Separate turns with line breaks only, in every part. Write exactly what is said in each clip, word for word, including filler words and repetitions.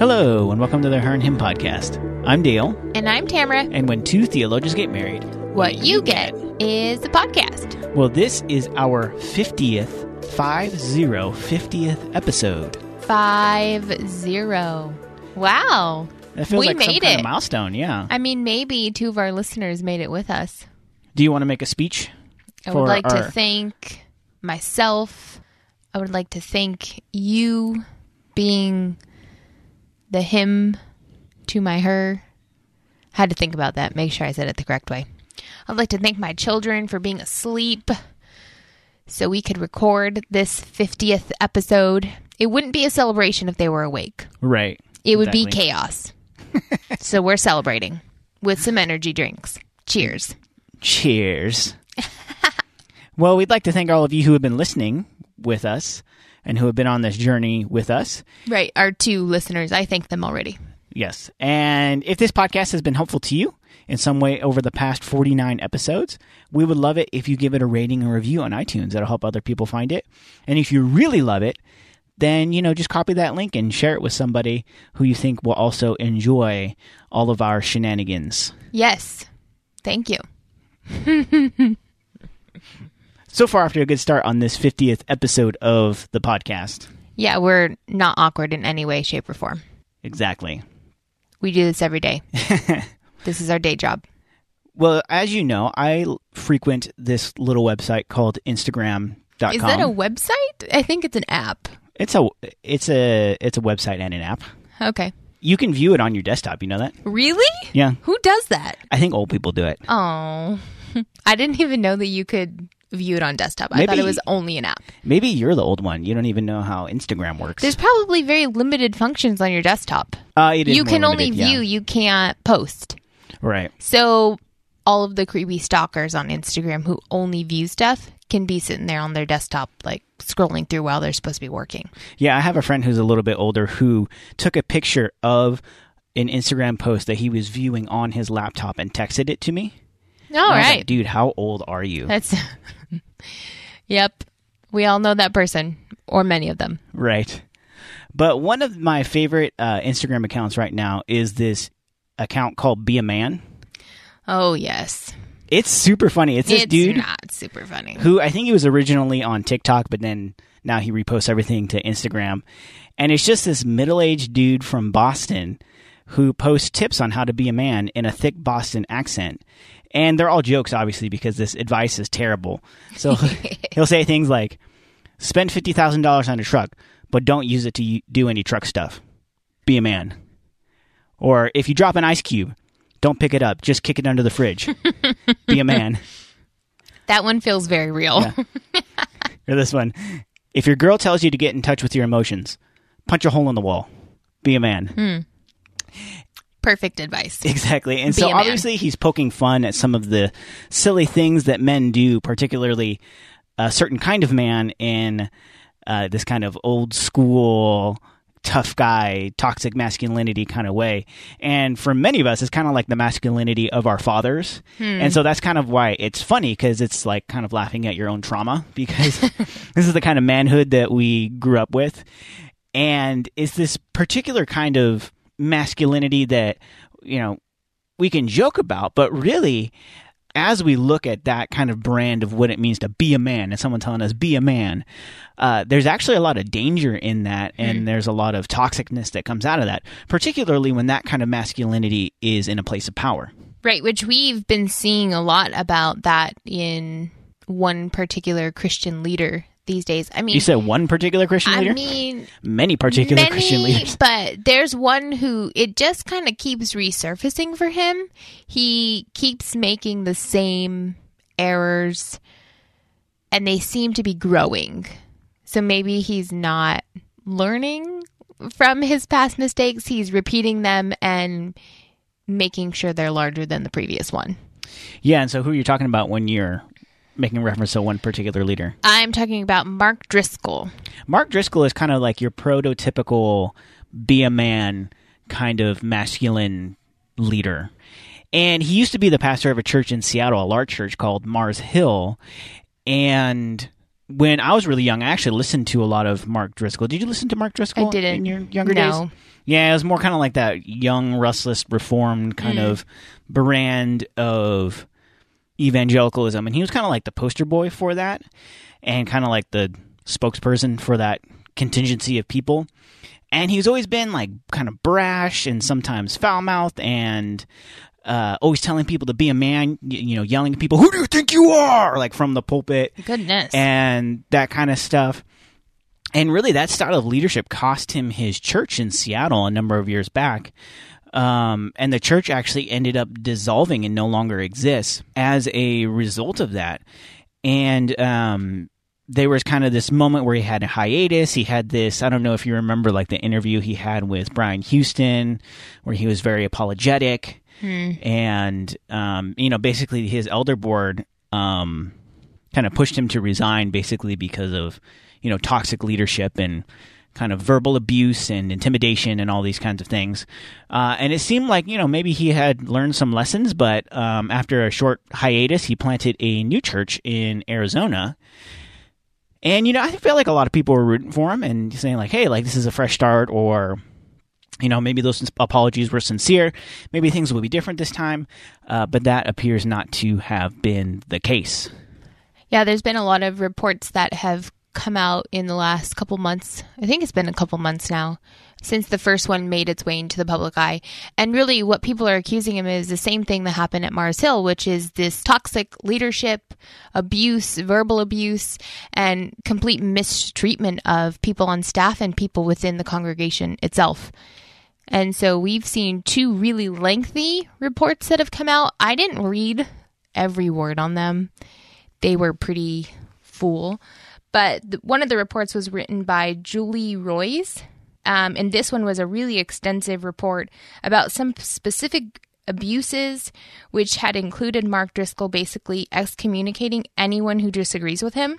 Hello, and welcome to the Her and Him podcast. I'm Dale.
And I'm Tamara.
And when two theologians get married,
what you get is the podcast.
Well, this is our fiftieth, five zero, fiftieth episode.
Five zero. Wow.
That feels
we
like
made
some
it.
kind of milestone, yeah.
I mean, maybe two of our listeners made it with us.
Do you want to make a speech?
I
for
would like
our...
to thank myself. I would like to thank you being the him to my her. Had to think about that. Make sure I said it the correct way. I'd like to thank my children for being asleep so we could record this fiftieth episode. It wouldn't be a celebration if they were awake.
Right.
It would
exactly.
be chaos. So we're celebrating with some energy drinks. Cheers.
Cheers. Well, we'd like to thank all of you who have been listening with us and who have been on this journey with us.
Right. Our two listeners. I thank them already.
Yes. And if this podcast has been helpful to you in some way over the past forty-nine episodes, we would love it if you give it a rating and review on iTunes. That'll help other people find it. And if you really love it, then, you know, just copy that link and share it with somebody who you think will also enjoy all of our shenanigans.
Yes. Thank you.
So far, after a good start on this fiftieth episode of the podcast.
Yeah, we're not awkward in any way, shape, or form.
Exactly.
We do this every day. This is our day job.
Well, as you know, I frequent this little website called Instagram dot com.
Is that a website? I think it's an app.
It's a it's a it's a website and an app.
Okay.
You can view it on your desktop. You know that?
Really?
Yeah.
Who does that?
I think old people do it.
Oh, I didn't even know that you could view it on desktop. I
Maybe,
thought it was only an app.
Maybe you're the old one. You don't even know how Instagram works.
There's probably very limited functions on your desktop.
Uh, it is
you
more
can
limited,
only
yeah.
view. You can't post.
Right.
So all of the creepy stalkers on Instagram who only view stuff can be sitting there on their desktop, like scrolling through while they're supposed to be working.
Yeah, I have a friend who's a little bit older who took a picture of an Instagram post that he was viewing on his laptop and texted it to me.
All right.
Like, dude, how old are you?
That's... Yep. We all know that person, or many of them.
Right. But one of my favorite uh, Instagram accounts right now is this account called Be a Man.
Oh, yes.
It's super funny. It's this
it's
dude
not super funny.
who I think he was originally on TikTok, but then now he reposts everything to Instagram. And it's just this middle-aged dude from Boston who posts tips on how to be a man in a thick Boston accent. And they're all jokes, obviously, because this advice is terrible. So he'll say things like, spend fifty thousand dollars on a truck, but don't use it to do any truck stuff. Be a man. Or if you drop an ice cube, don't pick it up. Just kick it under the fridge. Be a man.
That one feels very real.
Yeah. Or this one. If your girl tells you to get in touch with your emotions, punch a hole in the wall. Be a man.
Mm. Perfect advice.
Exactly. And
Be
so
a man.
obviously he's poking fun at some of the silly things that men do, particularly a certain kind of man in uh, this kind of old school, tough guy, toxic masculinity kind of way. And for many of us, it's kind of like the masculinity of our fathers.
Hmm.
And so that's kind of why it's funny, because it's like kind of laughing at your own trauma, because this is the kind of manhood that we grew up with. And it's this particular kind of masculinity that, you know, we can joke about, but really, as we look at that kind of brand of what it means to be a man, and someone telling us be a man, uh, there's actually a lot of danger in that, and mm. there's a lot of toxicness that comes out of that, particularly when that kind of masculinity is in a place of power.
Right, which we've been seeing a lot about that in one particular Christian leader these days. I mean,
you said one particular Christian leader?
I mean,
many particular
many,
Christian leaders.
But there's one who it just kind of keeps resurfacing for him. He keeps making the same errors, and they seem to be growing. So maybe he's not learning from his past mistakes. He's repeating them and making sure they're larger than the previous one.
Yeah, and so who are you talking about when you're making reference to one particular leader?
I'm talking about Mark Driscoll.
Mark Driscoll is kind of like your prototypical be a man kind of masculine leader. And he used to be the pastor of a church in Seattle, a large church called Mars Hill. And when I was really young, I actually listened to a lot of Mark Driscoll. Did you listen to Mark Driscoll
I didn't.
in your younger
No.
days? Yeah, it was more kind of like that young, restless, reformed kind
Mm.
of brand of evangelicalism. And he was kind of like the poster boy for that and kind of like the spokesperson for that contingency of people. And he's always been like kind of brash and sometimes foul-mouthed and uh, always telling people to be a man, you, you know, yelling at people, "Who do you think you are?" like from the pulpit.
Goodness.
And that kind of stuff. And really, that style of leadership cost him his church in Seattle a number of years back. Um, and the church actually ended up dissolving and no longer exists as a result of that. And um, there was kind of this moment where he had a hiatus. He had this, I don't know if you remember, like the interview he had with Brian Houston, where he was very apologetic.
Hmm.
And, um, you know, basically his elder board um, kind of pushed him to resign basically because of, you know, toxic leadership and kind of verbal abuse and intimidation and all these kinds of things. Uh, and it seemed like, you know, maybe he had learned some lessons, but um, after a short hiatus, he planted a new church in Arizona. And, you know, I feel like a lot of people were rooting for him and saying like, hey, like this is a fresh start, or, you know, maybe those apologies were sincere. Maybe things will be different this time. Uh, but that appears not to have been the case.
Yeah, there's been a lot of reports that have come out in the last couple months. I think it's been a couple months now since the first one made its way into the public eye. And really what people are accusing him is the same thing that happened at Mars Hill, which is this toxic leadership, abuse, verbal abuse, and complete mistreatment of people on staff and people within the congregation itself. And so we've seen two really lengthy reports that have come out. I didn't read every word on them. They were pretty full. But th- one of the reports was written by Julie Roys, um, and this one was a really extensive report about some specific abuses, which had included Mark Driscoll basically excommunicating anyone who disagrees with him,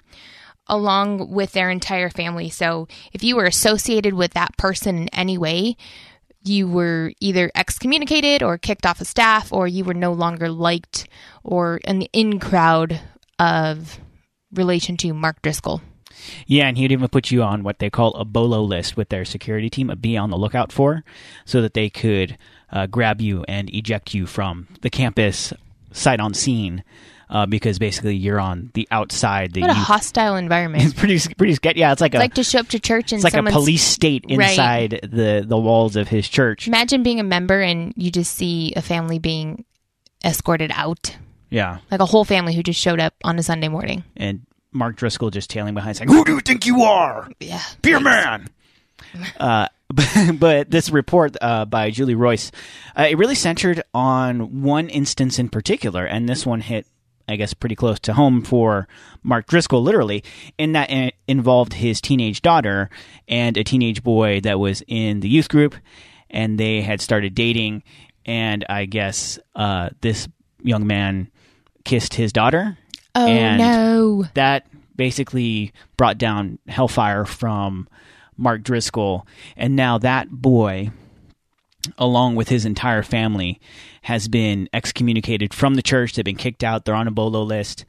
along with their entire family. So if you were associated with that person in any way, you were either excommunicated or kicked off of staff, or you were no longer liked or in the in crowd of relation to Mark Driscoll.
Yeah, and he'd even put you on what they call a BOLO list with their security team, a be on the lookout for, so that they could uh, grab you and eject you from the campus sight on scene, uh, because basically you're on the outside. The
What a
youth.
hostile environment.
It's pretty, pretty sketchy. Yeah, it's like
It's
a
like to show up to church and
it's like a
someone's-
police state inside
Right.
the the walls of his church.
Imagine being a member and you just see a family being escorted out.
Yeah,
Like a whole family who just showed up on a Sunday morning.
and Mark Driscoll just tailing behind, saying, "Who do you think you are?
Yeah.
Be a man." Uh, but, but this report uh, by Julie Royce, uh, it really centered on one instance in particular, and this one hit, I guess, pretty close to home for Mark Driscoll, literally, in that it involved his teenage daughter and a teenage boy that was in the youth group, and they had started dating, and I guess uh, this young man kissed his daughter.
Oh,
And
no.
that basically brought down hellfire from Mark Driscoll. And now that boy, along with his entire family, has been excommunicated from the church. They've been kicked out. They're on a BOLO list.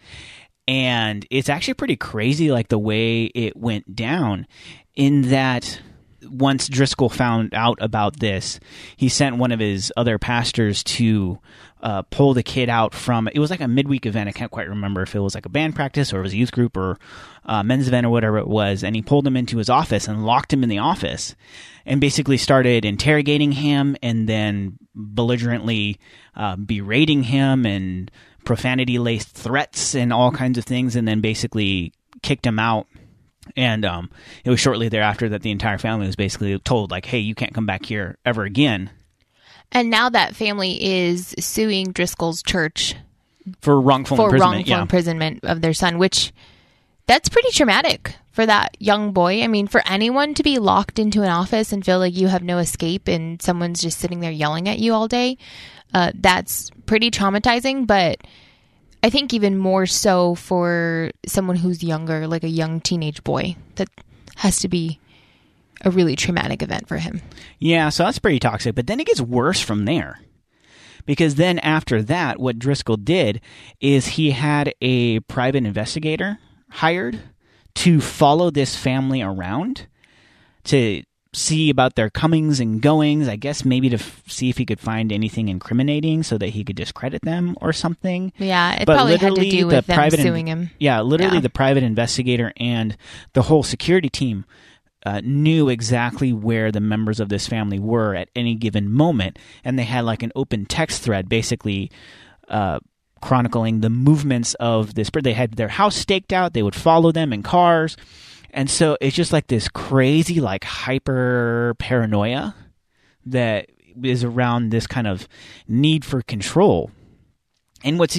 And it's actually pretty crazy, like the way it went down, in that once Driscoll found out about this, he sent one of his other pastors to uh, pull the kid out from, it was like a midweek event. I can't quite remember if it was like a band practice or it was a youth group or a men's event or whatever it was. And he pulled him into his office and locked him in the office and basically started interrogating him and then belligerently uh, berating him and profanity-laced threats and all kinds of things, and then basically kicked him out. And um, it was shortly thereafter that the entire family was basically told, like, hey, you can't come back here ever again.
And now that family is suing Driscoll's church
For wrongful
for
imprisonment.
wrongful
yeah.
imprisonment of their son, which that's pretty traumatic for that young boy. I mean, for anyone to be locked into an office and feel like you have no escape and someone's just sitting there yelling at you all day, uh, that's pretty traumatizing. But I think even more so for someone who's younger, like a young teenage boy, that has to be a really traumatic event for him.
Yeah, so that's pretty toxic. But then it gets worse from there. Because then after that, what Driscoll did is he had a private investigator hired to follow this family around to see about their comings and goings, I guess maybe to f- see if he could find anything incriminating so that he could discredit them or something.
Yeah, it
but
probably had to do with
the
them
private
suing
in-
him.
Yeah, literally
Yeah.
the private investigator and the whole security team uh, knew exactly where the members of this family were at any given moment, and they had like an open text thread basically uh, chronicling the movements of this. They had their house staked out, they would follow them in cars. And so it's just like this crazy, like hyper paranoia that is around this kind of need for control. And what's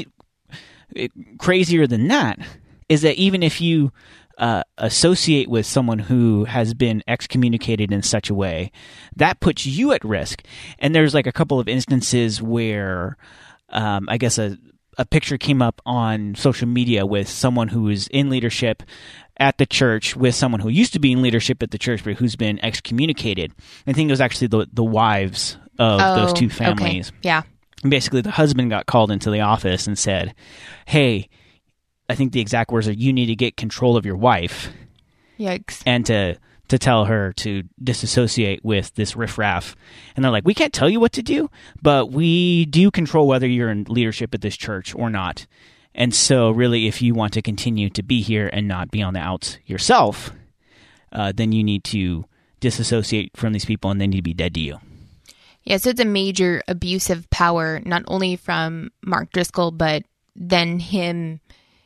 crazier than that is that even if you uh, associate with someone who has been excommunicated in such a way, that puts you at risk. And there's like a couple of instances where um, I guess a, a picture came up on social media with someone who is in leadership at the church with someone who used to be in leadership at the church but who's been excommunicated. I think it was actually the the wives of
Oh,
those two families.
Okay. Yeah.
And basically the husband got called into the office and said, hey, I think the exact words are, you need to get control of your wife.
Yikes.
And to to tell her to disassociate with this riffraff. And they're like, we can't tell you what to do, but we do control whether you're in leadership at this church or not. And so really, if you want to continue to be here and not be on the outs yourself, uh, then you need to disassociate from these people and they need to be dead to you.
Yeah, so it's a major abuse of power, not only from Mark Driscoll, but then him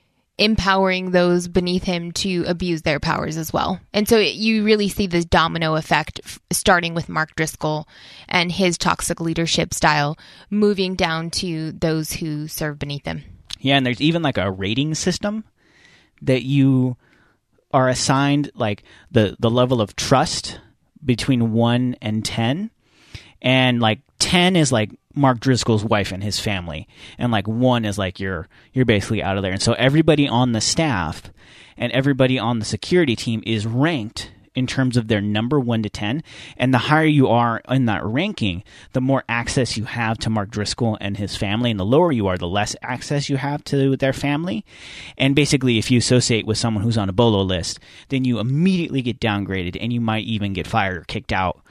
empowering those beneath him to abuse their powers as well. And so it, you really see this domino effect f- starting with Mark Driscoll and his toxic leadership style, moving down to those who serve beneath him.
Yeah, and there's even like a rating system that you are assigned, like the, the level of trust between one and ten. And like ten is like Mark Driscoll's wife and his family. And like one is like you're you're basically out of there. And so everybody on the staff and everybody on the security team is ranked in terms of their number one to ten. And the higher you are in that ranking, the more access you have to Mark Driscoll and his family. And the lower you are, the less access you have to their family. And basically, if you associate with someone who's on a BOLO list, then you immediately get downgraded and you might even get fired or kicked out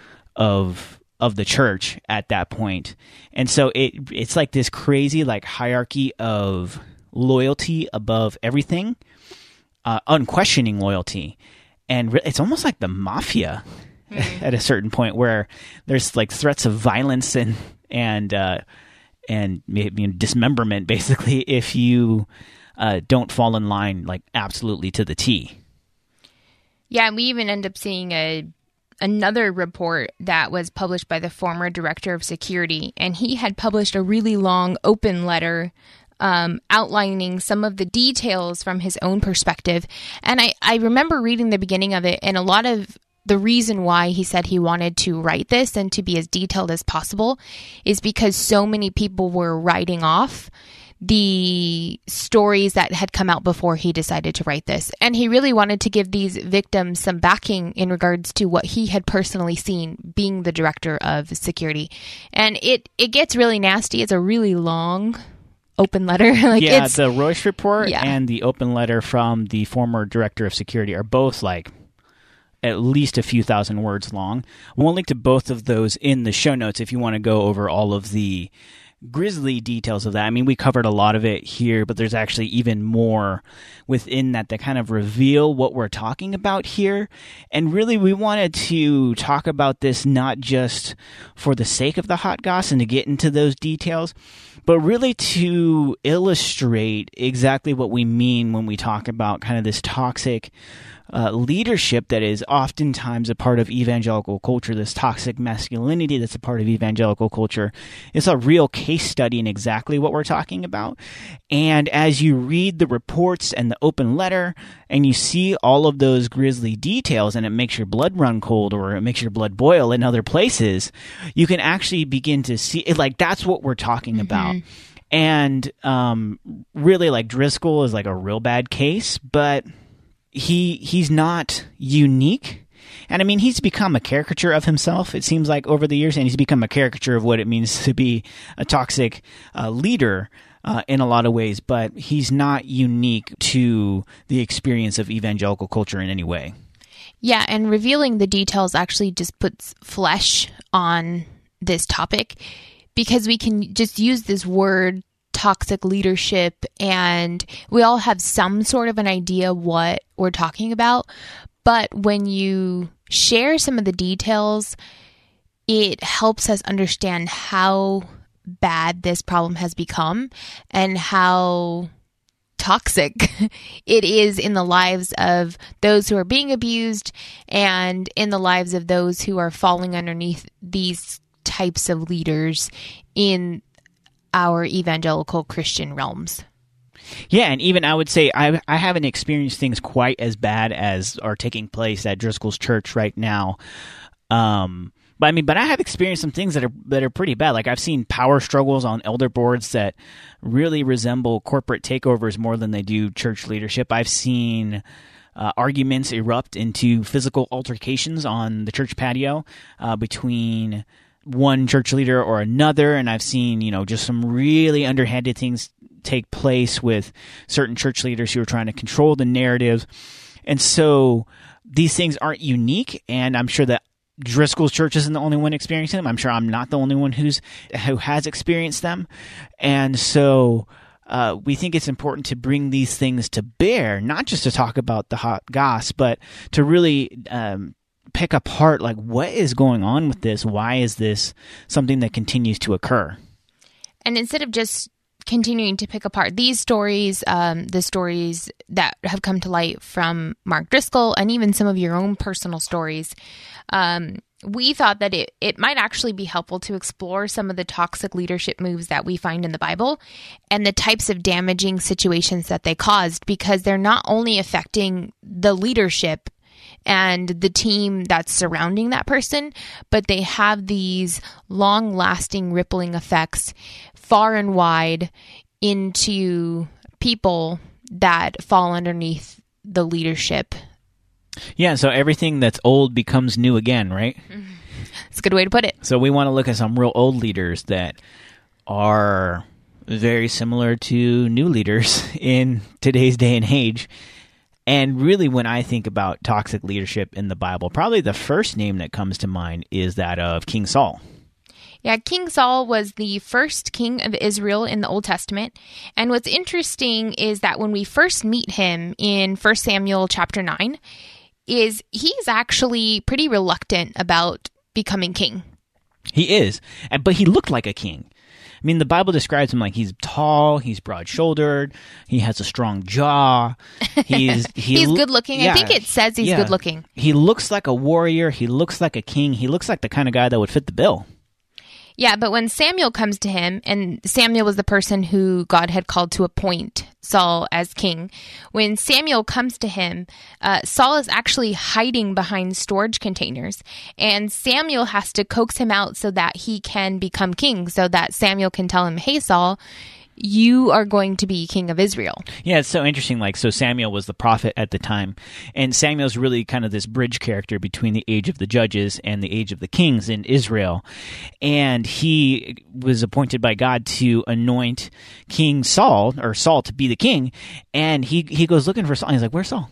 of of the church at that point. And so it it's like this crazy like hierarchy of loyalty above everything, uh, unquestioning loyalty. And re- it's almost like the mafia mm-hmm. at a certain point where there's like threats of violence and and uh, and maybe dismemberment, basically, if you uh, don't fall in line like absolutely to the T.
Yeah, and we even end up seeing a another report that was published by the former director of security, and he had published a really long open letter Um, outlining some of the details from his own perspective. And I, I remember reading the beginning of it, and a lot of the reason why he said he wanted to write this and to be as detailed as possible is because so many people were writing off the stories that had come out before he decided to write this. And he really wanted to give these victims some backing in regards to what he had personally seen being the director of security. And it, it gets really nasty. It's a really long open letter. like
yeah,
it's,
the Royce report
yeah.
and the open letter from the former director of security are both like at least a few thousand words long. We'll link to both of those in the show notes if you want to go over all of the grisly details of that. I mean, we covered a lot of it here, but there's actually even more within that that kind of reveal what we're talking about here. And really, we wanted to talk about this not just for the sake of the hot goss and to get into those details, but really to illustrate exactly what we mean when we talk about kind of this toxic Uh, leadership that is oftentimes a part of evangelical culture, this toxic masculinity that's a part of evangelical culture. It's a real case study in exactly what we're talking about. And as you read the reports and the open letter and you see all of those grisly details and it makes your blood run cold or it makes your blood boil in other places, you can actually begin to see it, like that's what we're talking mm-hmm. about. And um, really like Driscoll is like a real bad case, but he he's not unique. And I mean, he's become a caricature of himself, it seems like, over the years, and he's become a caricature of what it means to be a toxic uh, leader. uh, in a lot of ways, but he's not unique to the experience of evangelical culture in any way.
Yeah, and revealing the details actually just puts flesh on this topic, because we can just use this word toxic leadership and we all have some sort of an idea what we're talking about. But when you share some of the details, it helps us understand how bad this problem has become and how toxic it is in the lives of those who are being abused and in the lives of those who are falling underneath these types of leaders in our evangelical Christian realms.
Yeah, and even I would say I I haven't experienced things quite as bad as are taking place at Driscoll's church right now. Um, but I mean, but I have experienced some things that are that are pretty bad. Like I've seen power struggles on elder boards that really resemble corporate takeovers more than they do church leadership. I've seen uh, arguments erupt into physical altercations on the church patio uh, between one church leader or another, and I've seen, you know, just some really underhanded things take place with certain church leaders who are trying to control the narrative. And so these things aren't unique, and I'm sure that Driscoll's church isn't the only one experiencing them. I'm sure I'm not the only one who's who has experienced them. And so uh, we think it's important to bring these things to bear, not just to talk about the hot goss, but to really um, pick apart, like, what is going on with this? Why is this something that continues to occur?
And instead of just continuing to pick apart these stories, um, the stories that have come to light from Mark Driscoll and even some of your own personal stories, um, we thought that it, it might actually be helpful to explore some of the toxic leadership moves that we find in the Bible and the types of damaging situations that they caused, because they're not only affecting the leadership and the team that's surrounding that person, but they have these long-lasting rippling effects far and wide into people that fall underneath the leadership.
Yeah, so everything that's old becomes new again, right?
It's a good way to put it.
So we want to look at some real old leaders that are very similar to new leaders in today's day and age. And really, when I think about toxic leadership in the Bible, probably the first name that comes to mind is that of King Saul.
Yeah, King Saul was the first king of Israel in the Old Testament. And what's interesting is that when we first meet him in First Samuel chapter nine, is he's actually pretty reluctant about becoming king.
He is, but he looked like a king. I mean, the Bible describes him like he's tall, he's broad-shouldered, he has a strong jaw. He's he
he's
lo-
good-looking.
Yeah,
I think it says he's
yeah.
good-looking.
He looks like a warrior. He looks like a king. He looks like the kind of guy that would fit the bill.
Yeah, but when Samuel comes to him, and Samuel was the person who God had called to appoint Saul as king. When Samuel comes to him, uh, Saul is actually hiding behind storage containers, and Samuel has to coax him out so that he can become king, so that Samuel can tell him, hey, Saul, you are going to be king of Israel.
Yeah, it's so interesting. Like, so Samuel was the prophet at the time, and Samuel's really kind of this bridge character between the age of the judges and the age of the kings in Israel. And he was appointed by God to anoint King Saul, or Saul to be the king. And he, he goes looking for Saul. And he's like, where's Saul?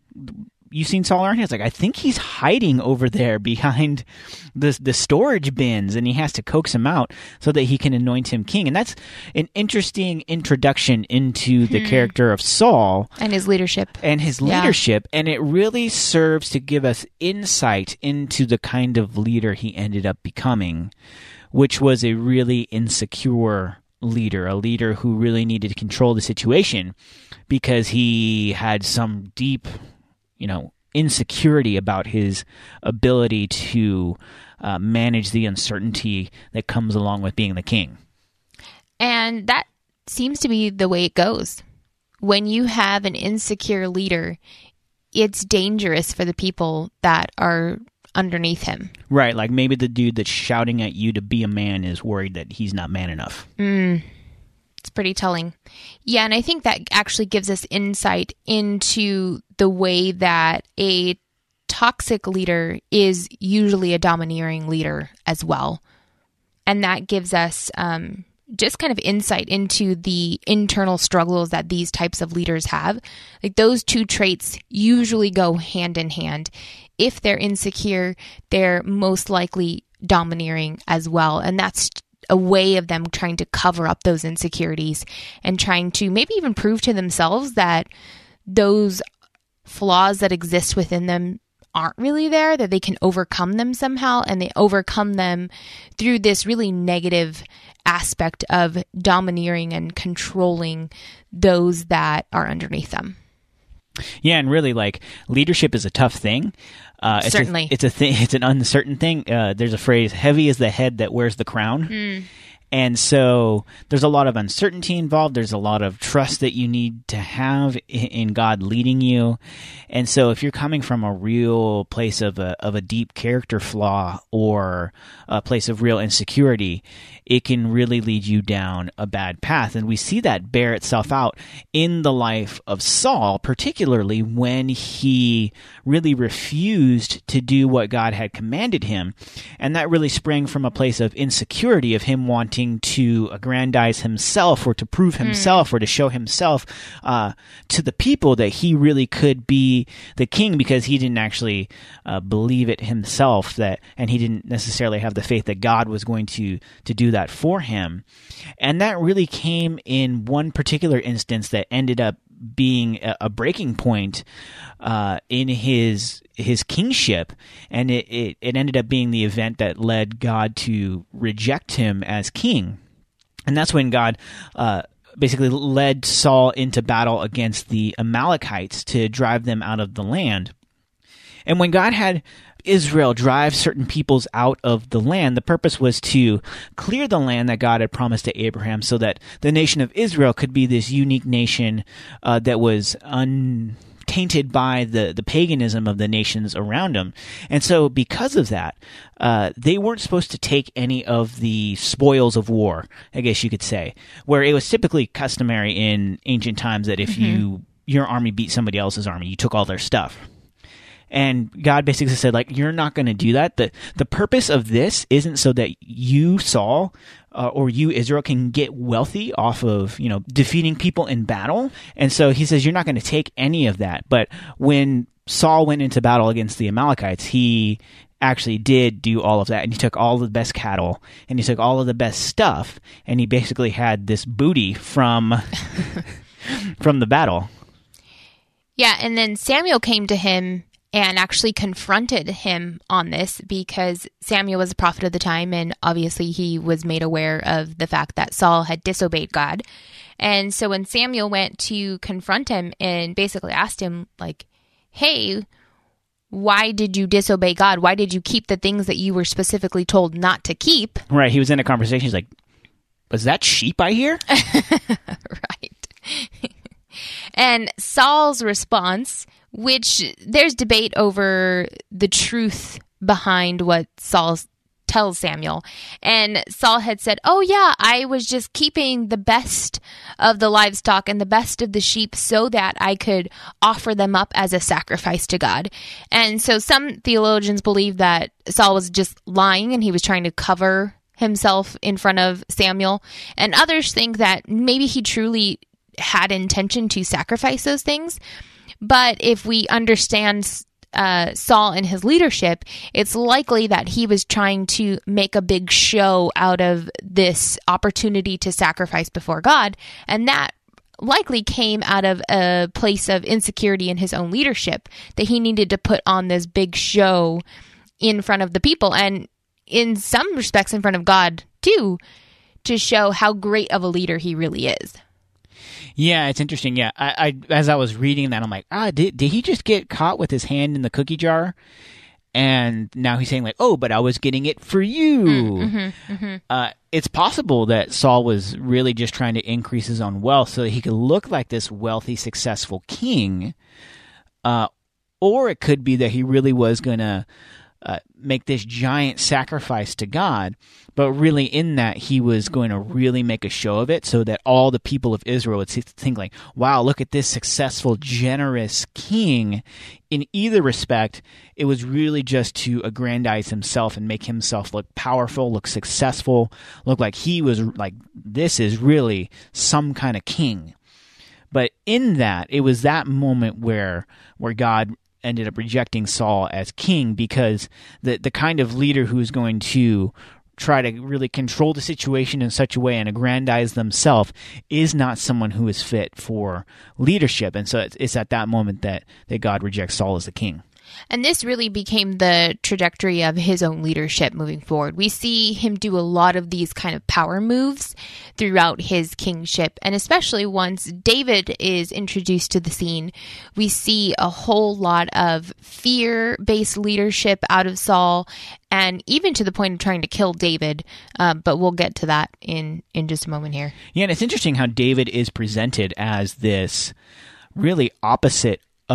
You seen Saul around here? It's like, I think he's hiding over there behind the the storage bins, and he has to coax him out so that he can anoint him king. And that's an interesting introduction into the hmm. character of Saul
and his leadership.
And his leadership, yeah. And it really serves to give us insight into the kind of leader he ended up becoming, which was a really insecure leader, a leader who really needed to control the situation because he had some deep, you know, insecurity about his ability to uh, manage the uncertainty that comes along with being the king.
And that seems to be the way it goes. When you have an insecure leader, it's dangerous for the people that are underneath him.
Right, like maybe the dude that's shouting at you to be a man is worried that he's not man enough.
Mm. It's pretty telling. Yeah, and I think that actually gives us insight into the way that a toxic leader is usually a domineering leader as well. And that gives us um, just kind of insight into the internal struggles that these types of leaders have. Like those two traits usually go hand in hand. If they're insecure, they're most likely domineering as well. And that's a way of them trying to cover up those insecurities and trying to maybe even prove to themselves that those flaws that exist within them aren't really there, that they can overcome them somehow, and they overcome them through this really negative aspect of domineering and controlling those that are underneath them.
Yeah, and really, like, leadership is a tough thing. Uh, it's
Certainly.
A, it's a thing. It's an uncertain thing. Uh, there's a phrase, heavy is the head that wears the crown.
Mm.
And so there's a lot of uncertainty involved. There's a lot of trust that you need to have in, in God leading you. And so if you're coming from a real place of a, of a deep character flaw or a place of real insecurity, it can really lead you down a bad path. And we see that bear itself out in the life of Saul, particularly when he really refused to do what God had commanded him. And that really sprang from a place of insecurity, of him wanting to aggrandize himself or to prove himself mm. or to show himself uh, to the people that he really could be the king, because he didn't actually uh, believe it himself, that, and he didn't necessarily have the faith that God was going to, to do that for him. And that really came in one particular instance that ended up being a, a breaking point uh, in his his kingship, and it, it, it ended up being the event that led God to reject him as king. And that's when God uh, basically led Saul into battle against the Amalekites to drive them out of the land. And when God had Israel drive certain peoples out of the land, the purpose was to clear the land that God had promised to Abraham, so that the nation of Israel could be this unique nation uh, that was untainted by the, the paganism of the nations around them. And so because of that, uh, they weren't supposed to take any of the spoils of war, I guess you could say, where it was typically customary in ancient times that if mm-hmm. you your army beat somebody else's army, you took all their stuff. And God basically said, like, you're not going to do that. The the purpose of this isn't so that you, Saul, uh, or you, Israel, can get wealthy off of, you know, defeating people in battle. And so he says, you're not going to take any of that. But when Saul went into battle against the Amalekites, he actually did do all of that. And he took all of the best cattle, and he took all of the best stuff, and he basically had this booty from from the battle.
Yeah, and then Samuel came to him and actually confronted him on this, because Samuel was a prophet of the time, and obviously he was made aware of the fact that Saul had disobeyed God. And so when Samuel went to confront him and basically asked him, like, hey, why did you disobey God? Why did you keep the things that you were specifically told not to keep?
Right, he was in a conversation. He's like, was that sheep I hear?
Right. And Saul's response, which there's debate over the truth behind what Saul tells Samuel. And Saul had said, oh yeah, I was just keeping the best of the livestock and the best of the sheep so that I could offer them up as a sacrifice to God. And so some theologians believe that Saul was just lying and he was trying to cover himself in front of Samuel. And others think that maybe he truly had intention to sacrifice those things. But if we understand uh, Saul and his leadership, it's likely that he was trying to make a big show out of this opportunity to sacrifice before God. And that likely came out of a place of insecurity in his own leadership, that he needed to put on this big show in front of the people, and in some respects in front of God too, to show how great of a leader he really is.
Yeah, it's interesting. Yeah, I, I as I was reading that, I'm like, ah, did did he just get caught with his hand in the cookie jar? And now he's saying like, oh, but I was getting it for you.
Mm-hmm, mm-hmm.
Uh, it's possible that Saul was really just trying to increase his own wealth so that he could look like this wealthy, successful king. Uh, or it could be that he really was going to uh, make this giant sacrifice to God, but really in that he was going to really make a show of it so that all the people of Israel would think like, wow, look at this successful, generous king. In either respect, it was really just to aggrandize himself and make himself look powerful, look successful, look like he was like, this is really some kind of king. But in that, it was that moment where where God ended up rejecting Saul as king, because the the kind of leader who's going to try to really control the situation in such a way and aggrandize themselves is not someone who is fit for leadership. And so it's, it's at that moment that, that God rejects Saul as the king.
And this really became the trajectory of his own leadership moving forward. We see him do a lot of these kind of power moves throughout his kingship. And especially once David is introduced to the scene, we see a whole lot of fear-based leadership out of Saul, and even to the point of trying to kill David. Um, but we'll get to that in, in just a moment here.
Yeah, and it's interesting how David is presented as this really opposite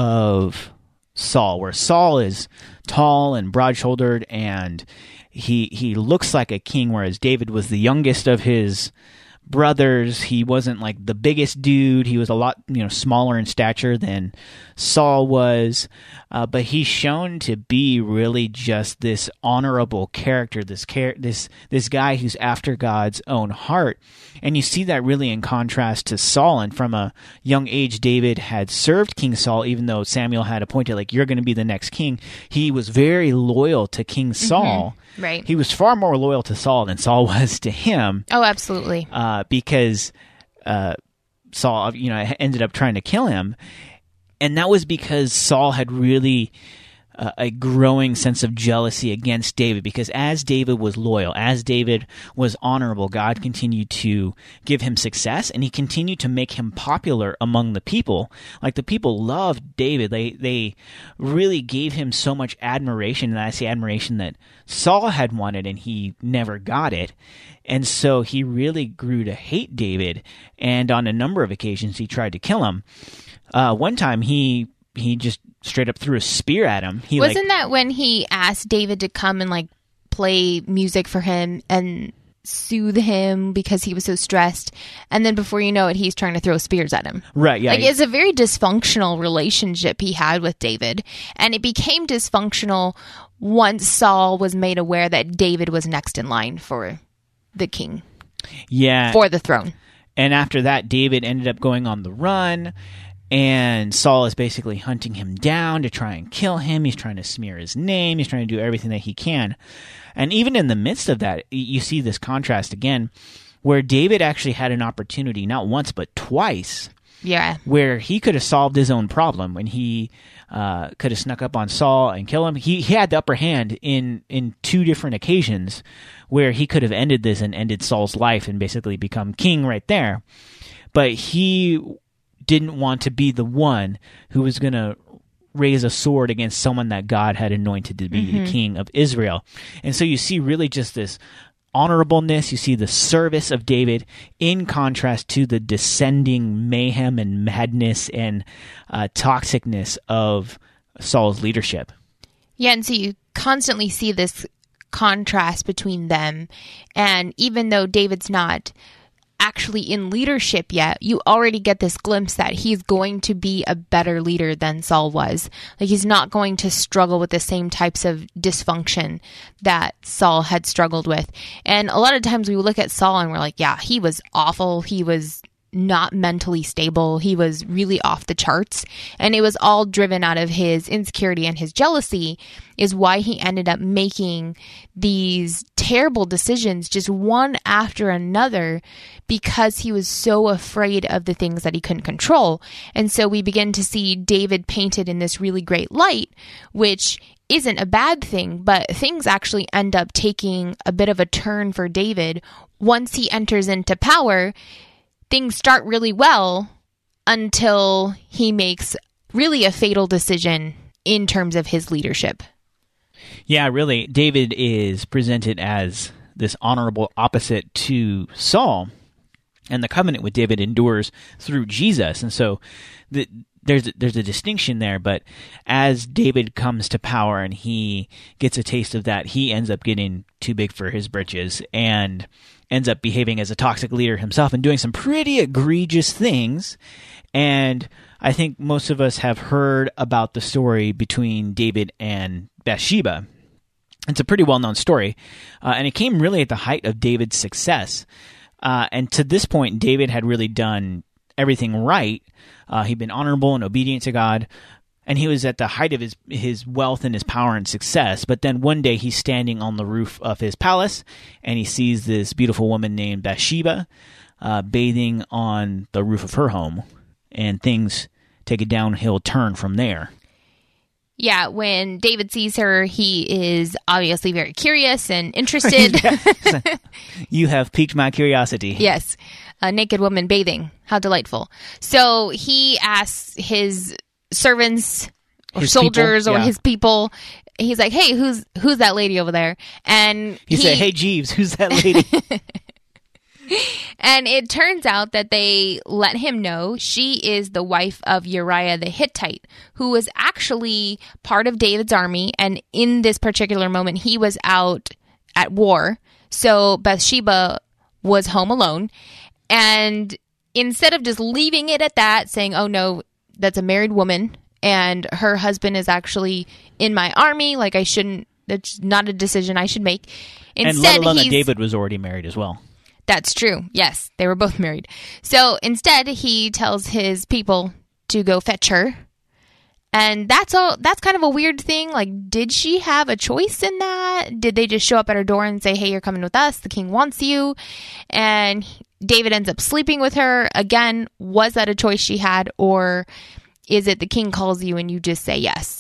of Saul, where Saul is tall and broad-shouldered and he he looks like a king, whereas David was the youngest of his brothers. He wasn't like the biggest dude. He was a lot, you know, smaller in stature than Saul was, uh, but he's shown to be really just this honorable character, this char- this this guy who's after God's own heart. And you see that really in contrast to Saul. And from a young age, David had served King Saul, even though Samuel had appointed, like, you're going to be the next king. He was very loyal to King Saul.
Mm-hmm. Right.
He was far more loyal to Saul than Saul was to him.
Oh, absolutely.
Uh, because uh, Saul, you know, ended up trying to kill him. And that was because Saul had really uh, a growing sense of jealousy against David, because as David was loyal, as David was honorable, God continued to give him success, and he continued to make him popular among the people. Like, the people loved David. They they really gave him so much admiration, and I say admiration that Saul had wanted, and he never got it. And so he really grew to hate David, and on a number of occasions he tried to kill him. Uh, one time he he just straight up threw a spear at him. He,
Wasn't
like,
that when he asked David to come and like play music for him and soothe him because he was so stressed? And then before you know it, he's trying to throw spears at him.
Right, yeah.
Like, it's a very dysfunctional relationship he had with David. And it became dysfunctional once Saul was made aware that David was next in line for the king.
Yeah.
For the throne.
And after that, David ended up going on the run, and Saul is basically hunting him down to try and kill him. He's trying to smear his name. He's trying to do everything that he can. And even in the midst of that, you see this contrast again, where David actually had an opportunity, not once, but twice,
yeah,
where he could have solved his own problem when he uh, could have snuck up on Saul and kill him. He, he had the upper hand in, in two different occasions where he could have ended this and ended Saul's life and basically become king right there. But he didn't want to be the one who was going to raise a sword against someone that God had anointed to be mm-hmm. the king of Israel. And so you see really just this honorableness, you see the service of David in contrast to the descending mayhem and madness and uh, toxicness of Saul's leadership.
Yeah, and so you constantly see this contrast between them. And even though David's not actually in leadership yet, you already get this glimpse that he's going to be a better leader than Saul was. Like, he's not going to struggle with the same types of dysfunction that Saul had struggled with. And a lot of times we look at Saul and we're like, yeah, he was awful. He was not mentally stable. He was really off the charts. And it was all driven out of his insecurity and his jealousy is why he ended up making these terrible decisions just one after another, because he was so afraid of the things that he couldn't control. And so we begin to see David painted in this really great light, which isn't a bad thing, but things actually end up taking a bit of a turn for David. Once he enters into power, things start really well until he makes really a fatal decision in terms of his leadership.
Yeah, really, David is presented as this honorable opposite to Saul, and the covenant with David endures through Jesus. And so the there's there's a distinction there, but as David comes to power and he gets a taste of that, he ends up getting too big for his britches and ends up behaving as a toxic leader himself and doing some pretty egregious things. And I think most of us have heard about the story between David and Bathsheba. It's a pretty well-known story, uh, and it came really at the height of David's success. Uh, and to this point, David had really done everything right. Uh, he'd been honorable and obedient to God, and he was at the height of his his wealth and his power and success. But then one day he's standing on the roof of his palace, and he sees this beautiful woman named Bathsheba uh, bathing on the roof of her home, and things take a downhill turn from there.
Yeah, when David sees her, he is obviously very curious and interested.
You have piqued my curiosity.
Yes. A naked woman bathing. How delightful. So he asks his servants or
His
soldiers
people,
or
yeah.
his people, he's like, hey, who's who's that lady over there? And
He,
he
said, hey, Jeeves, who's that lady?
And it turns out that they let him know she is the wife of Uriah the Hittite, who was actually part of David's army. And in this particular moment, he was out at war. So Bathsheba was home alone. And instead of just leaving it at that, saying, oh, no, that's a married woman and her husband is actually in my army, like I shouldn't, that's not a decision I should make. Instead,
and let alone that
he's-
David was already married as well.
That's true. Yes, they were both married. So instead, he tells his people to go fetch her. And that's all. That's kind of a weird thing. Like, did she have a choice in that? Did they just show up at her door and say, hey, you're coming with us. The king wants you. And David ends up sleeping with her. Again, was that a choice she had? Or is it the king calls you and you just say yes?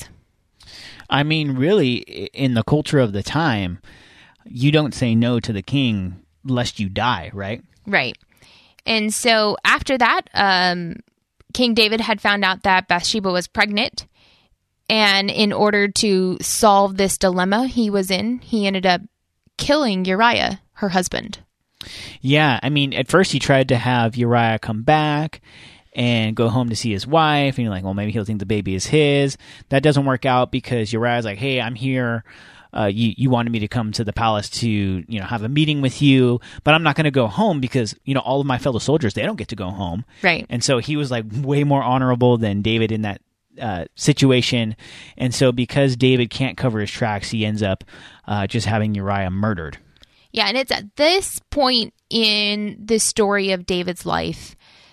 I mean, really, in the culture of the time, you don't say no to the king lest you die, right?
Right. And so after that, um, King David had found out that Bathsheba was pregnant. And in order to solve this dilemma he was in, he ended up killing Uriah, her husband.
Yeah, I mean, at first he tried to have Uriah come back and go home to see his wife. And you're like, well, maybe he'll think the baby is his. That doesn't work out because Uriah's like, hey, I'm here. Uh, you, you wanted me to come to the palace to, you know, have a meeting with you, but I'm not going to go home because, you know, all of my fellow soldiers, they don't get to go home.
Right.
And so he was like way more honorable than David in that uh, situation. And so because David can't cover his tracks, he ends up uh, just having Uriah murdered.
Yeah, and it's at this point in the story of David's life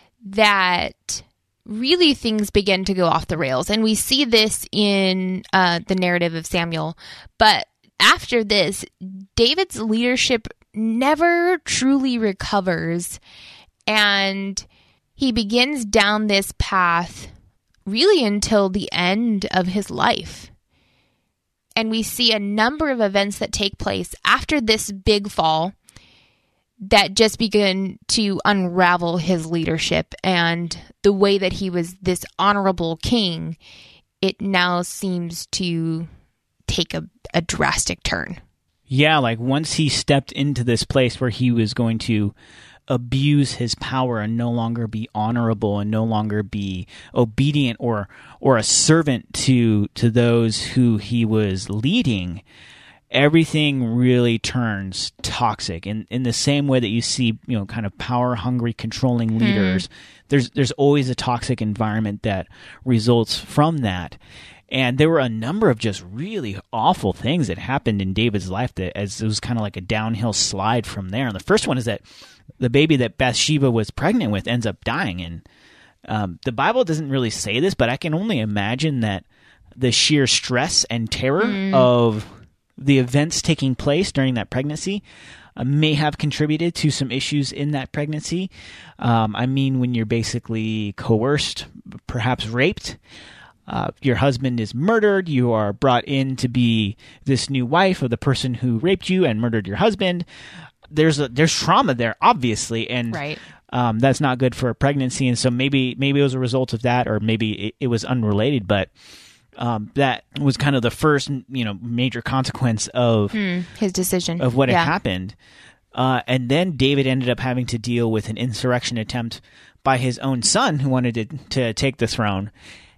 that really things begin to go off the rails. And we see this in uh, the narrative of Samuel. But after this, David's leadership never truly recovers. And he begins down this path really until the end of his life. And we see a number of events that take place after this big fall that just begin to unravel his leadership and the way that he was this honorable king. It now seems to take a, a drastic turn.
Yeah, like once he stepped into this place where he was going to abuse his power and no longer be honorable and no longer be obedient or or a servant to to those who he was leading, everything really turns toxic. In in the same way that you see, you know, kind of power hungry, controlling leaders, mm. there's there's always a toxic environment that results from that. And there were a number of just really awful things that happened in David's life that as it was kind of like a downhill slide from there. And the first one is that the baby that Bathsheba was pregnant with ends up dying. And um, the Bible doesn't really say this, but I can only imagine that the sheer stress and terror mm. of the events taking place during that pregnancy uh, may have contributed to some issues in that pregnancy. Um, I mean, when you're basically coerced, perhaps raped, Uh, your husband is murdered. You are brought in to be this new wife of the person who raped you and murdered your husband. There's a, there's trauma there, obviously, and
right.
um, that's not good for a pregnancy. And so maybe maybe it was a result of that, or maybe it, it was unrelated. But um, that was kind of the first, you know, major consequence of
hmm, his decision
of what
yeah.
had happened. Uh, and then David ended up having to deal with an insurrection attempt by his own son who wanted to, to take the throne.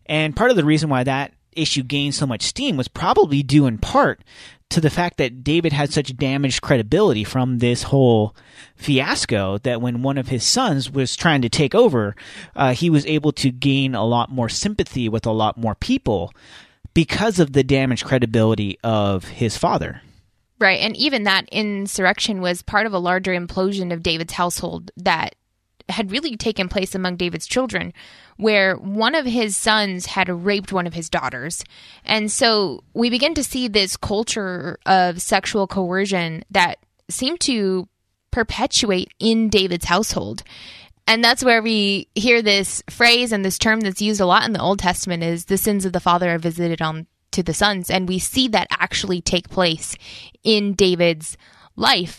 And part of the reason why that issue gained so much steam was probably due in part to the fact that David had such damaged credibility from this whole fiasco that when one of his sons was trying to take over, uh, he was able to gain a lot more sympathy with a lot more people because of the damaged credibility of his father.
Right. And even that insurrection was part of a larger implosion of David's household that had really taken place among David's children, where one of his sons had raped one of his daughters. And so we begin to see this culture of sexual coercion that seemed to perpetuate in David's household. And that's where we hear this phrase and this term that's used a lot in the Old Testament is the sins of the father are visited on to the sons. And we see that actually take place in David's life.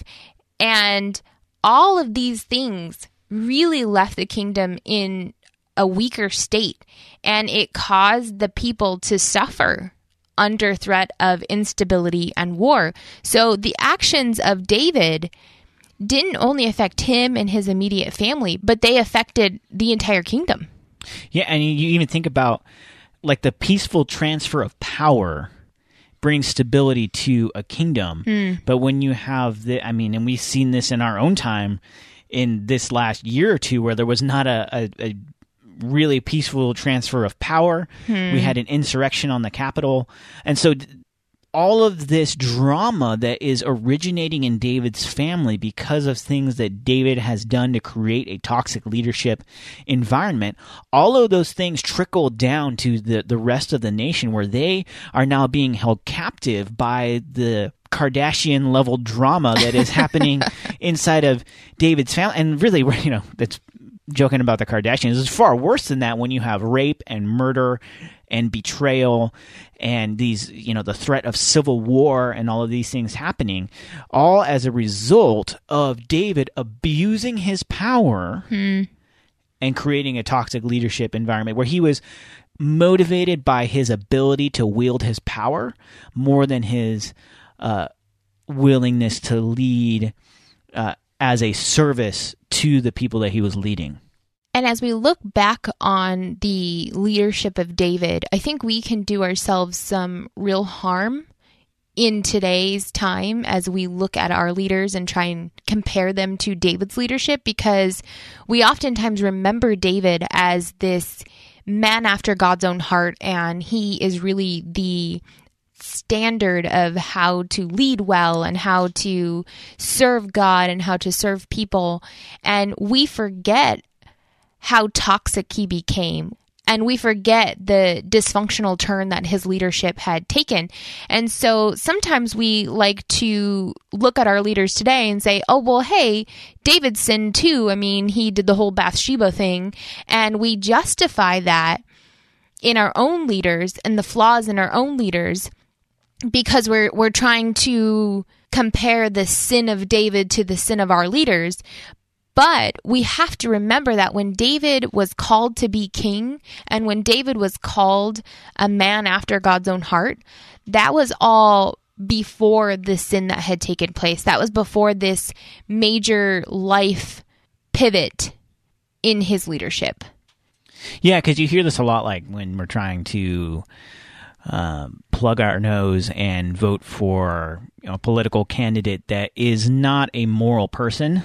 And all of these things really left the kingdom in a weaker state, and it caused the people to suffer under threat of instability and war. So the actions of David didn't only affect him and his immediate family, but they affected the entire kingdom.
Yeah, and you even think about like the peaceful transfer of power brings stability to a kingdom. Mm. But when you have the, I mean, and we've seen this in our own time in this last year or two where there was not a, a, a really peaceful transfer of power. Hmm. We had an insurrection on the Capitol. And so all of this drama that is originating in David's family because of things that David has done to create a toxic leadership environment, all of those things trickle down to the, the rest of the nation where they are now being held captive by the Kardashian level drama that is happening inside of David's family. And really, you know, that's joking about the Kardashians. It's far worse than that when you have rape and murder and betrayal and these, you know, the threat of civil war and all of these things happening, all as a result of David abusing his power hmm. and creating a toxic leadership environment where he was motivated by his ability to wield his power more than his uh, willingness to lead uh, as a service to the people that he was leading.
And as we look back on the leadership of David, I think we can do ourselves some real harm in today's time as we look at our leaders and try and compare them to David's leadership, because we oftentimes remember David as this man after God's own heart, and he is really the standard of how to lead well and how to serve God and how to serve people. And we forget how toxic he became. And we forget the dysfunctional turn that his leadership had taken. And so sometimes we like to look at our leaders today and say, oh, well, hey, David sinned too. I mean, he did the whole Bathsheba thing. And we justify that in our own leaders and the flaws in our own leaders because we're we're trying to compare the sin of David to the sin of our leaders. But we have to remember that when David was called to be king and when David was called a man after God's own heart, that was all before the sin that had taken place. That was before this major life pivot in his leadership.
Yeah, because you hear this a lot, like when we're trying to um, plug our nose and vote for, you know, a political candidate that is not a moral person.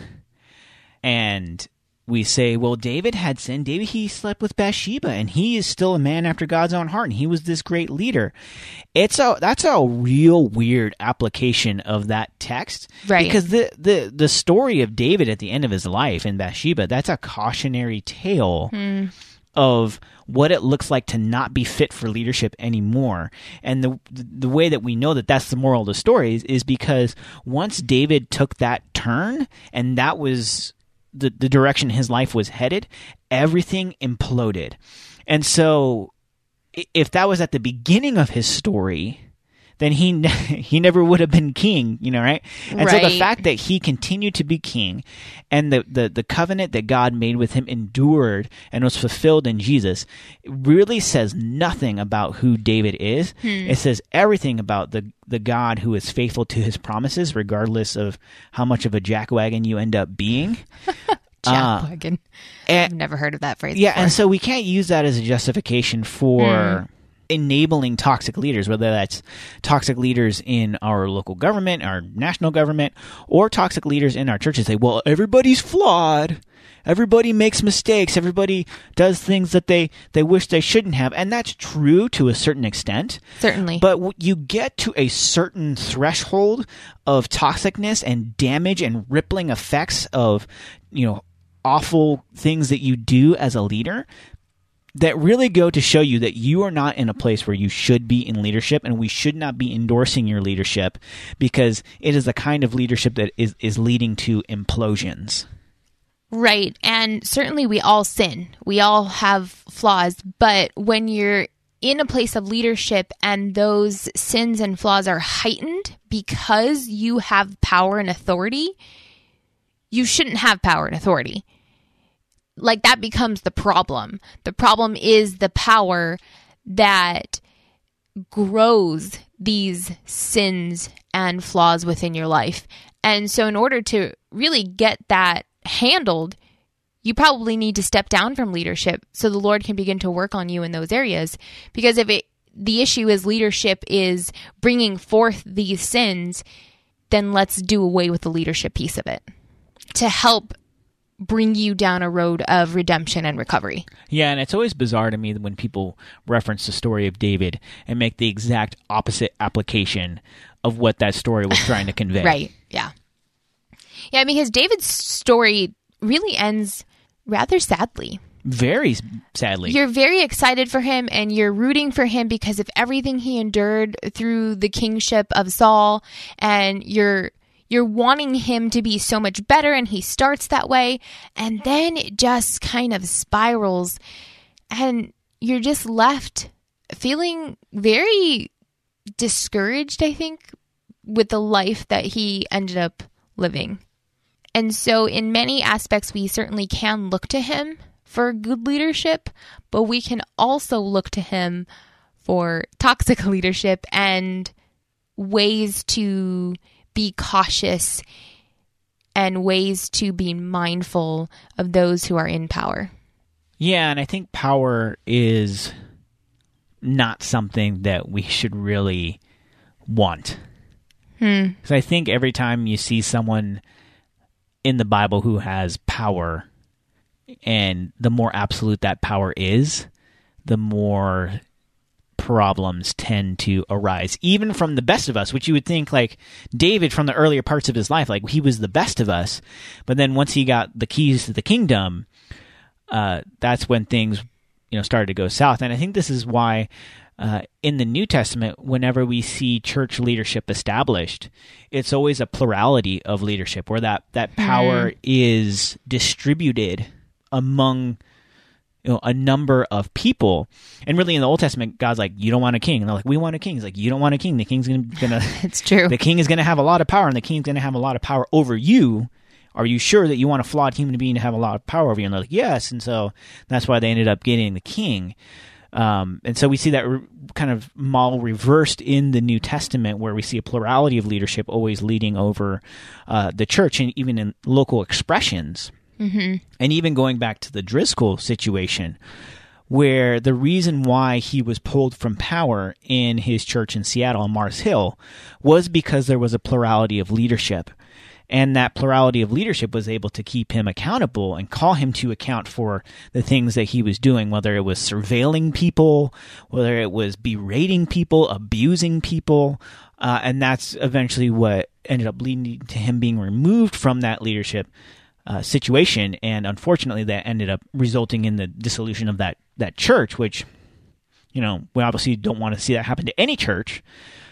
And we say, well, David had sinned. David, he slept with Bathsheba, and he is still a man after God's own heart, and he was this great leader. It's a that's a real weird application of that text,
right?
Because the the the story of David at the end of his life and Bathsheba, that's a cautionary tale hmm. of what it looks like to not be fit for leadership anymore. And the the way that we know that that's the moral of the story is, is because once David took that turn, and that was the, the direction his life was headed, everything imploded. And so if that was at the beginning of his story, then he ne- he never would have been king, you know, right? And right. So the fact that he continued to be king and the, the, the covenant that God made with him endured and was fulfilled in Jesus really says nothing about who David is. Hmm. It says everything about the, the God who is faithful to his promises, regardless of how much of a jackwagon you end up being.
Jackwagon.
Uh,
I've never heard of that phrase
Yeah,
before.
and so we can't use that as a justification for
Mm.
enabling toxic leaders, whether that's toxic leaders in our local government, our national government, or toxic leaders in our churches. Say, well, everybody's flawed. Everybody makes mistakes. Everybody does things that they, they wish they shouldn't have. And that's true to a certain extent.
Certainly.
But w- you get to a certain threshold of toxicness and damage and rippling effects of, you know, awful things that you do as a leader that really go to show you that you are not in a place where you should be in leadership, and we should not be endorsing your leadership because it is the kind of leadership that is, is leading to implosions.
Right. And certainly we all sin. We all have flaws. But when you're in a place of leadership and those sins and flaws are heightened because you have power and authority, you shouldn't have power and authority. Like, that becomes the problem. The problem is the power that grows these sins and flaws within your life. And so in order to really get that handled, you probably need to step down from leadership so the Lord can begin to work on you in those areas. Because if it the issue is leadership is bringing forth these sins, then let's do away with the leadership piece of it to help bring you down a road of redemption and recovery.
Yeah, and it's always bizarre to me when people reference the story of David and make the exact opposite application of what that story was trying to convey.
Right, yeah. Yeah, because David's story really ends rather sadly.
Very sadly.
You're very excited for him and you're rooting for him because of everything he endured through the kingship of Saul, and you're you're wanting him to be so much better, and he starts that way, and then it just kind of spirals and you're just left feeling very discouraged, I think, with the life that he ended up living. And so in many aspects, we certainly can look to him for good leadership, but we can also look to him for toxic leadership and ways to be cautious and ways to be mindful of those who are in power.
Yeah, and I think power is not something that we should really want.
Hmm.
Because I think every time you see someone in the Bible who has power, and the more absolute that power is, the more problems tend to arise, even from the best of us, which you would think, like David from the earlier parts of his life, like he was the best of us. But then once he got the keys to the kingdom, uh, that's when things, you know, started to go south. And I think this is why uh, in the New Testament, whenever we see church leadership established, it's always a plurality of leadership where that, that power mm. is distributed among, you know, a number of people. And really in the Old Testament, God's like, you don't want a king. And they're like, we want a king. He's like, you don't want a king. The king's gonna, gonna
it's true.
The king is going to have a lot of power, and the king's going to have a lot of power over you. Are you sure that you want a flawed human being to have a lot of power over you? And they're like, yes. And so that's why they ended up getting the king. Um, and so we see that re- kind of model reversed in the New Testament, where we see a plurality of leadership always leading over uh, the church, and even in local expressions.
Mm-hmm.
And even going back to the Driscoll situation, where the reason why he was pulled from power in his church in Seattle on Mars Hill was because there was a plurality of leadership. And that plurality of leadership was able to keep him accountable and call him to account for the things that he was doing, whether it was surveilling people, whether it was berating people, abusing people. Uh, and that's eventually what ended up leading to him being removed from that leadership uh, situation. And unfortunately, that ended up resulting in the dissolution of that, that church, which, you know, we obviously don't want to see that happen to any church.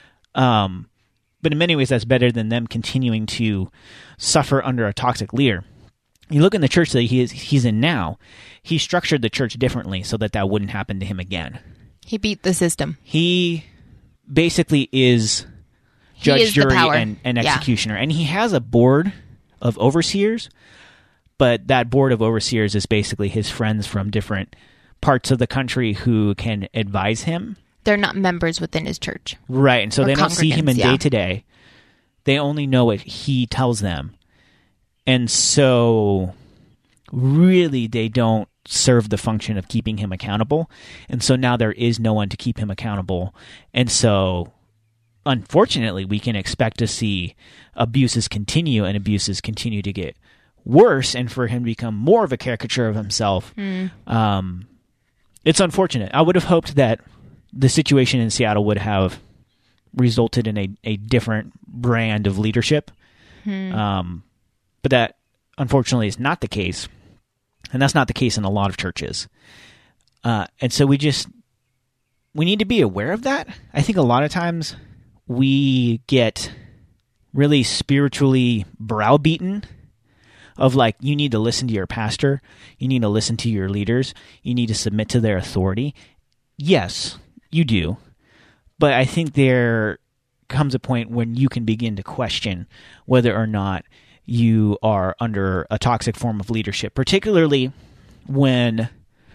Um, But in many ways, that's better than them continuing to suffer under a toxic leader. You look in the church that he is, he's in now, he structured the church differently so that that wouldn't happen to him again.
He beat the system.
He basically is judge,
he is
jury,
the power.
and, and
Yeah.
executioner. And he has a board of overseers, but that board of overseers is basically his friends from different parts of the country who can advise him.
They're not members within his church.
Right, and so
Or
they don't see him in
congregants, yeah.
day-to-day. They only know what he tells them. And so really they don't serve the function of keeping him accountable. And so now there is no one to keep him accountable. And so unfortunately, we can expect to see abuses continue and abuses continue to get worse, and for him to become more of a caricature of himself. Mm. Um, it's unfortunate. I would have hoped that the situation in Seattle would have resulted in a, a different brand of leadership. Mm. Um, but that, unfortunately, is not the case. And that's not the case in a lot of churches. Uh, and so we just, we need to be aware of that. I think a lot of times we get really spiritually browbeaten of like, you need to listen to your pastor, you need to listen to your leaders, you need to submit to their authority. Yes, you do. But I think there comes a point when you can begin to question whether or not you are under a toxic form of leadership, particularly when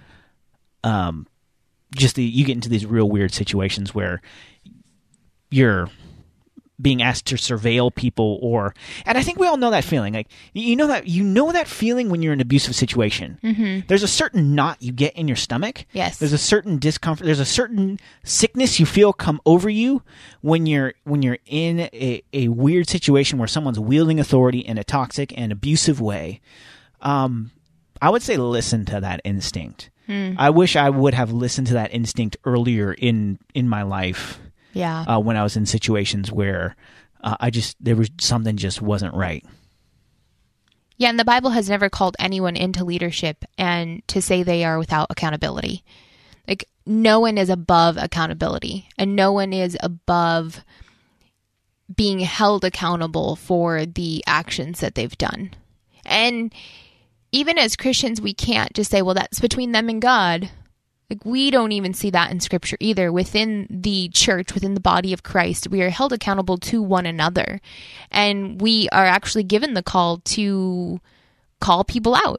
um, just the, you get into these real weird situations where you're being asked to surveil people, or, and I think we all know that feeling. Like, you know that, you know that feeling when you're in an abusive situation. Mm-hmm. There's a certain knot you get in your stomach.
Yes.
There's a certain discomfort. There's a certain sickness you feel come over you when you're, when you're in a, a weird situation where someone's wielding authority in a toxic and abusive way. Um, I would say listen to that instinct. Mm. I wish I would have listened to that instinct earlier in, in my life.
Yeah.
Uh, when I was in situations where uh, I just, there was something just wasn't right.
Yeah, and the Bible has never called anyone into leadership and to say they are without accountability. Like, no one is above accountability, and no one is above being held accountable for the actions that they've done. And even as Christians, we can't just say, well, that's between them and God. Like, we don't even see that in Scripture either. Within the church, within the body of Christ, we are held accountable to one another. And we are actually given the call to call people out.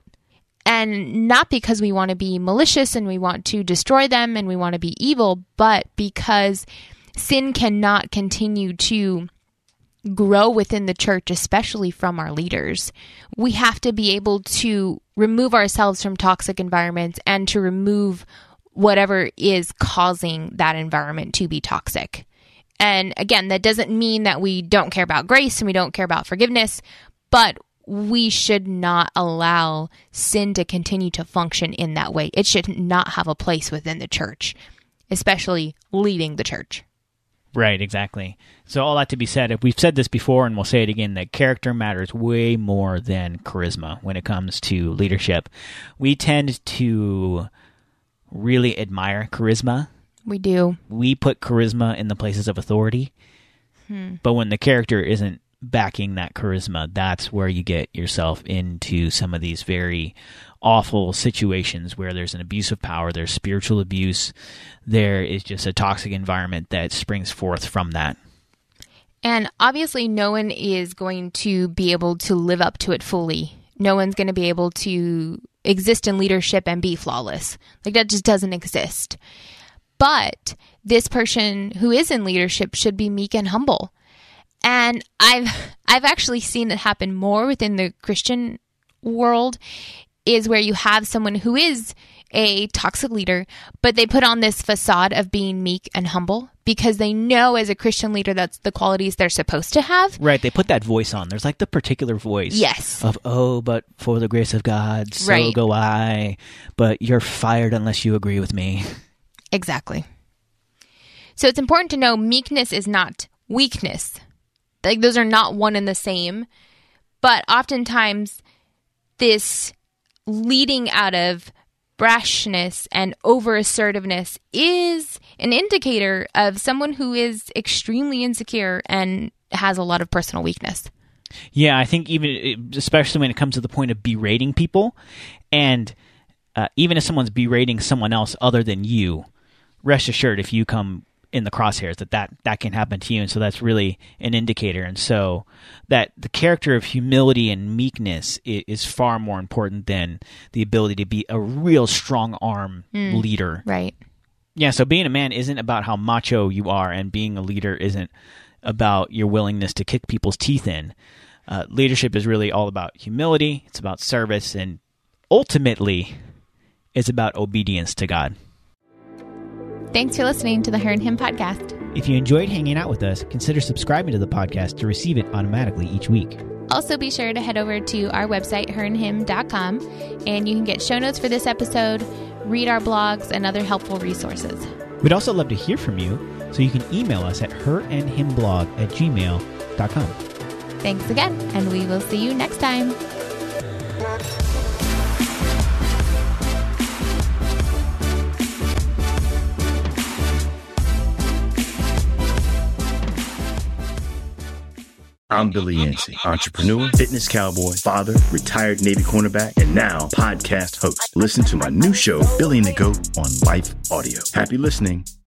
And not because we want to be malicious and we want to destroy them and we want to be evil, but because sin cannot continue to grow within the church, especially from our leaders. We have to be able to remove ourselves from toxic environments and to remove whatever is causing that environment to be toxic. And again, that doesn't mean that we don't care about grace and we don't care about forgiveness, but we should not allow sin to continue to function in that way. It should not have a place within the church, especially leading the church.
Right, exactly. So all that to be said, if we've said this before and we'll say it again, that character matters way more than charisma when it comes to leadership. We tend to really admire charisma.
We do.
We put charisma in the places of authority. Hmm. But when the character isn't backing that charisma, that's where you get yourself into some of these very awful situations where there's an abuse of power, there's spiritual abuse, there is just a toxic environment that springs forth from that.
And obviously no one is going to be able to live up to it fully. No one's going to be able to exist in leadership and be flawless. Like, that just doesn't exist. But this person who is in leadership should be meek and humble. And I've I've actually seen it happen more within the Christian world, is where you have someone who is a toxic leader, but they put on this facade of being meek and humble because they know as a Christian leader that's the qualities they're supposed to have.
Right. They put that voice on. There's like the particular voice.
Yes.
Of, oh, but for the grace of God, so
right.
go I. But you're fired unless you agree with me.
Exactly. So it's important to know meekness is not weakness. Like, those are not one and the same. But oftentimes this leading out of brashness and over assertiveness is an indicator of someone who is extremely insecure and has a lot of personal weakness.
Yeah, I think even, especially when it comes to the point of berating people, and uh, even if someone's berating someone else other than you, rest assured if you come in the crosshairs that, that that can happen to you. And so that's really an indicator. And so that the character of humility and meekness is, is far more important than the ability to be a real strong arm mm, leader.
Right.
Yeah. So being a man isn't about how macho you are, and being a leader isn't about your willingness to kick people's teeth in. Uh, leadership is really all about humility. It's about service. And ultimately is about obedience to God.
Thanks for listening to the Her and Him podcast.
If you enjoyed hanging out with us, consider subscribing to the podcast to receive it automatically each week.
Also, be sure to head over to our website, her and him dot com, and you can get show notes for this episode, read our blogs, and other helpful resources.
We'd also love to hear from you, so you can email us at her and him blog at gmail dot com.
Thanks again, and we will see you next time.
I'm Billy Yancey, entrepreneur, fitness cowboy, father, retired Navy cornerback, and now podcast host. Listen to my new show, Billy and the Goat, on Life Audio. Happy listening.